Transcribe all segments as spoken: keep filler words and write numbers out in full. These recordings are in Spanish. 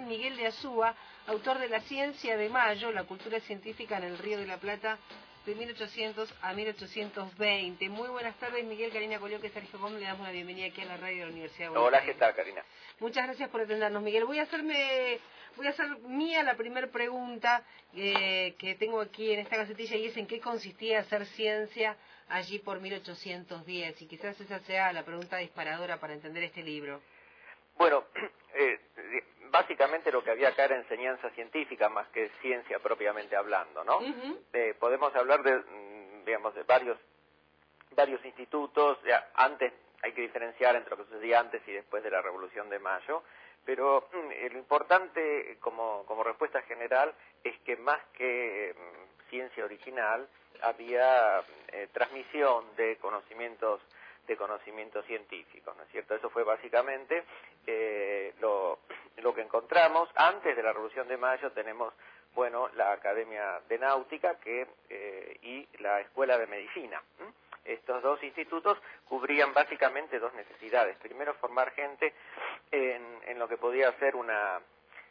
Miguel de Azúa, autor de La Ciencia de Mayo, la cultura científica en el Río de la Plata, de mil ochocientos a mil ochocientos veinte. Muy buenas tardes, Miguel. Karina Colioque, Sergio Gómez, le damos la bienvenida aquí a la radio de la Universidad de Buenos Hola, Aires. ¿qué tal, Karina? Muchas gracias por atendernos, Miguel. Voy a hacerme, voy a hacer mía la primera pregunta eh, que tengo aquí en esta gacetilla, y es en qué consistía hacer ciencia allí por mil ochocientos diez, y quizás esa sea la pregunta disparadora para entender este libro. Bueno, eh, básicamente lo que había acá era enseñanza científica más que ciencia propiamente hablando, ¿no? Uh-huh. eh, podemos hablar de, digamos, de varios, varios institutos. Ya, antes hay que diferenciar entre lo que sucedía antes y después de la Revolución de Mayo, pero eh, lo importante como, como respuesta general es que más que eh, ciencia original había eh, transmisión de conocimientos de conocimientos científicos, ¿no es cierto? Eso fue básicamente eh, lo, lo que encontramos. Antes de la Revolución de Mayo tenemos, bueno, la Academia de Náutica que, eh, y la Escuela de Medicina. ¿Mm? Estos dos institutos cubrían básicamente dos necesidades. Primero, formar gente en, en lo que podía ser una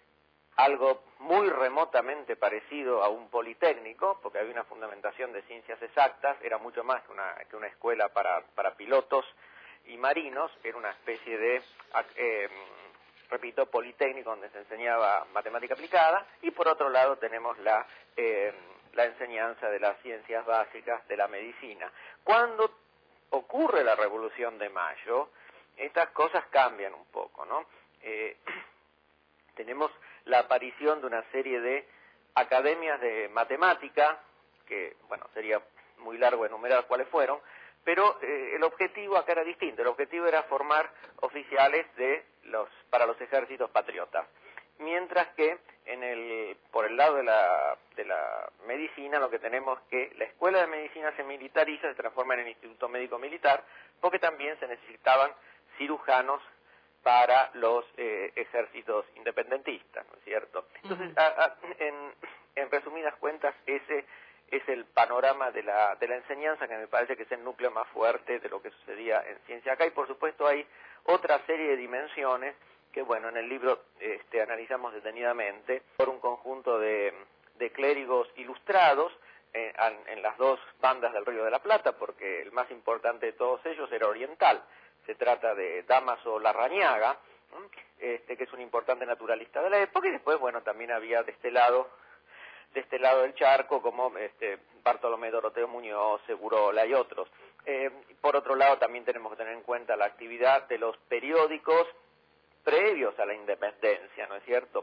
algo muy remotamente parecido a un politécnico, porque había una fundamentación de ciencias exactas, era mucho más que una, que una escuela para, para pilotos y marinos, era una especie de, eh, repito, politécnico donde se enseñaba matemática aplicada, y por otro lado tenemos la, eh, la enseñanza de las ciencias básicas de la medicina. Cuando ocurre la Revolución de Mayo, estas cosas cambian un poco, ¿no? Eh, tenemos la aparición de una serie de academias de matemática, que, bueno, sería muy largo enumerar cuáles fueron, pero eh, el objetivo acá era distinto. El objetivo era formar oficiales de los para los ejércitos patriotas. Mientras que en el por el lado de la, de la medicina lo que tenemos es que la escuela de medicina se militariza, se transforma en el Instituto Médico Militar, porque también se necesitaban cirujanos para los eh, ejércitos independentistas, ¿no es cierto? Entonces, uh-huh. a, a, en, en resumidas cuentas, ese es el panorama de la, de la enseñanza, que me parece que es el núcleo más fuerte de lo que sucedía en ciencia acá, y por supuesto hay otra serie de dimensiones que, bueno, en el libro este, analizamos detenidamente por un conjunto de, de clérigos ilustrados eh, en, en las dos bandas del Río de la Plata, porque el más importante de todos ellos era oriental. Se trata de Dámaso Larrañaga, este, que es un importante naturalista de la época, y después, bueno, también había de este lado, de este lado del charco, como este, Bartolomé Doroteo Muñoz, Segurola y otros. Eh, por otro lado, también tenemos que tener en cuenta la actividad de los periódicos previos a la independencia, ¿no es cierto?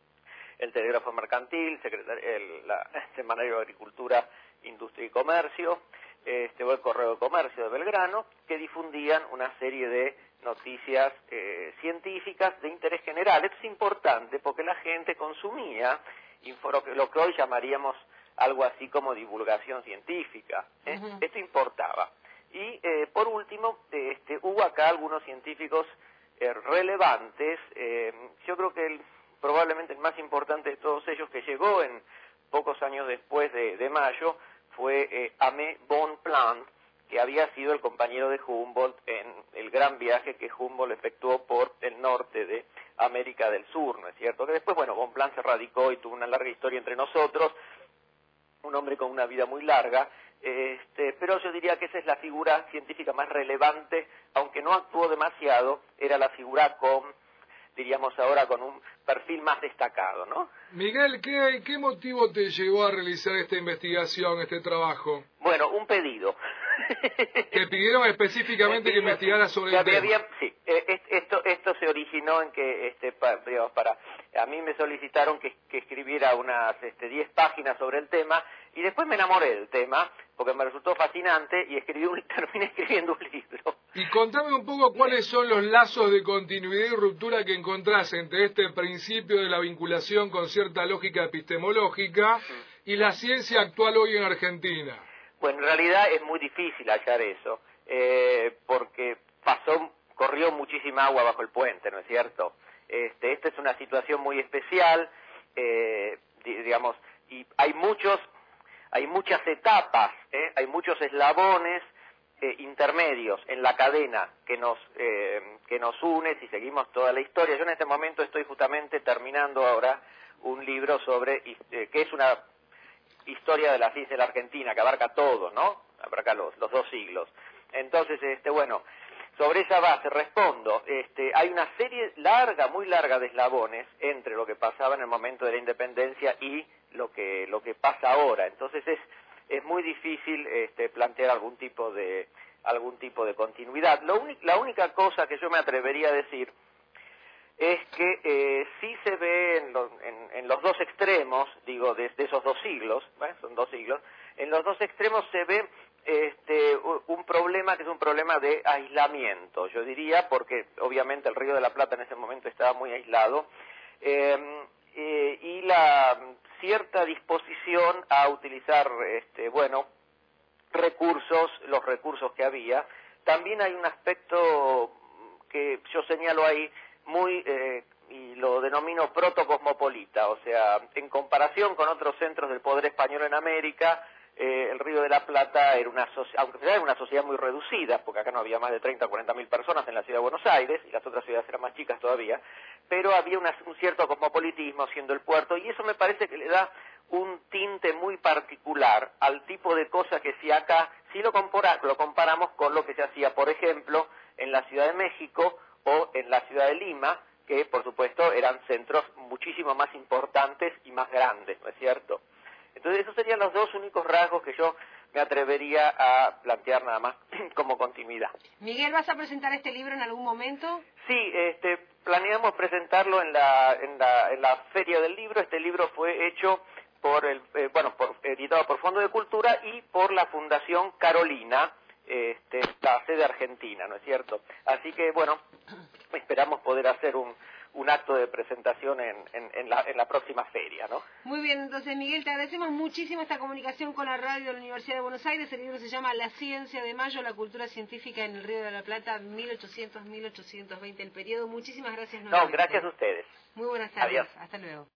El Telégrafo Mercantil, el la, Semanario de Agricultura, Industria y Comercio, este, o el Correo de Comercio de Belgrano, que difundían una serie de noticias eh, científicas de interés general. Esto es importante porque la gente consumía lo que hoy llamaríamos algo así como divulgación científica. ¿eh? Uh-huh. Esto importaba. Y eh, por último, este, hubo acá algunos científicos eh, relevantes. Eh, yo creo que el, probablemente el más importante de todos ellos, que llegó en pocos años después de, de Mayo, fue eh, Aimé Bonpland, que había sido el compañero de Humboldt en el gran viaje que Humboldt efectuó por el norte de América del Sur, ¿no es cierto? Que después, bueno, Bonpland se radicó y tuvo una larga historia entre nosotros, un hombre con una vida muy larga, este, pero yo diría que esa es la figura científica más relevante, aunque no actuó demasiado, era la figura con, diríamos ahora, con un perfil más destacado, ¿no? Miguel, ¿qué, qué motivo te llevó a realizar esta investigación, este trabajo? Bueno, un pedido. ¿Te pidieron específicamente que investigaras sobre el tema? Había, sí, eh, esto, esto se originó en que, este, para, digamos, para, a mí me solicitaron que, que escribiera unas este, diez páginas sobre el tema, y después me enamoré del tema, porque me resultó fascinante, y escribí un, terminé escribiendo un libro. Y contame un poco cuáles son los lazos de continuidad y ruptura que encontrás entre este principio de la vinculación con cierta lógica epistemológica y la ciencia actual hoy en Argentina. Bueno, en realidad es muy difícil hallar eso, eh, porque pasó, corrió muchísima agua bajo el puente, ¿no es cierto? Este, esta es una situación muy especial, eh, digamos, y hay muchos, hay muchas etapas, ¿eh? Hay muchos eslabones eh, intermedios en la cadena que nos, eh, que nos une, si seguimos toda la historia. Yo en este momento estoy justamente terminando ahora un libro sobre, eh, que es una historia de la ciencia de la Argentina, que abarca todo, ¿no? Abarca los, los dos siglos. Entonces, este, bueno, sobre esa base respondo, este, hay una serie larga, muy larga de eslabones entre lo que pasaba en el momento de la independencia y lo que, lo que pasa ahora. Entonces es, es muy difícil este, plantear algún tipo de, algún tipo de continuidad. Lo único, la única cosa que yo me atrevería a decir es que eh, sí se ve en, lo, en, en los dos extremos, digo, de, de esos dos siglos, ¿eh? Son dos siglos, en los dos extremos se ve este, un problema que es un problema de aislamiento, yo diría, porque obviamente el Río de la Plata en ese momento estaba muy aislado, eh, eh, y la cierta disposición a utilizar, este, bueno, recursos, los recursos que había. También hay un aspecto que yo señalo ahí, muy, eh, y lo denomino protocosmopolita, o sea, en comparación con otros centros del poder español en América, eh, el Río de la Plata era una, aunque era una sociedad muy reducida, porque acá no había más de treinta o cuarenta mil personas en la ciudad de Buenos Aires, y las otras ciudades eran más chicas todavía, pero había una, un cierto cosmopolitismo siendo el puerto, y eso me parece que le da un tinte muy particular al tipo de cosas que si acá, si lo, compara, lo comparamos con lo que se hacía, por ejemplo, en la Ciudad de México, o en la ciudad de Lima, que por supuesto eran centros muchísimo más importantes y más grandes, ¿no es cierto? Entonces esos serían los dos únicos rasgos que yo me atrevería a plantear nada más como continuidad. Miguel, ¿vas a presentar este libro en algún momento? Sí, este, planeamos presentarlo en la, en la, en la Feria del Libro. Este libro fue hecho por el, eh, bueno, por, editado por Fondo de Cultura y por la Fundación Carolina, Este, la sede argentina, ¿no es cierto? Así que, bueno, esperamos poder hacer un, un acto de presentación en, en, en, la, en la próxima feria, ¿no? Muy bien, entonces, Miguel, te agradecemos muchísimo esta comunicación con la radio de la Universidad de Buenos Aires. El libro se llama La Ciencia de Mayo, la cultura científica en el Río de la Plata, mil ochocientos a mil ochocientos veinte, el periodo. Muchísimas gracias nuevamente. No, gracias a ustedes. Muy buenas tardes. Adiós. Hasta luego.